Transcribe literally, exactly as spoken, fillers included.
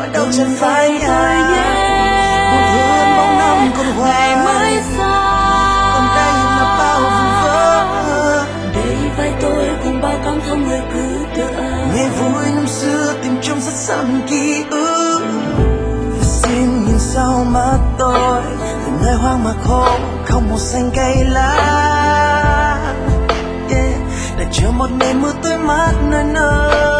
nỗi đau trên vai anh. Một hương bóng năm còn hoài mới xa, còn đây là bao vùng vỡ. Đây vai tôi cùng bao cảm thông người cứ tựa. Ngày vui năm xưa tìm trong rất xăm ký ức. Và xin nhìn sau mắt tôi, từ nơi hoang mạc khô không màu xanh cây lá. Yeah. Để chờ một ngày mưa tươi mát nơi nơi.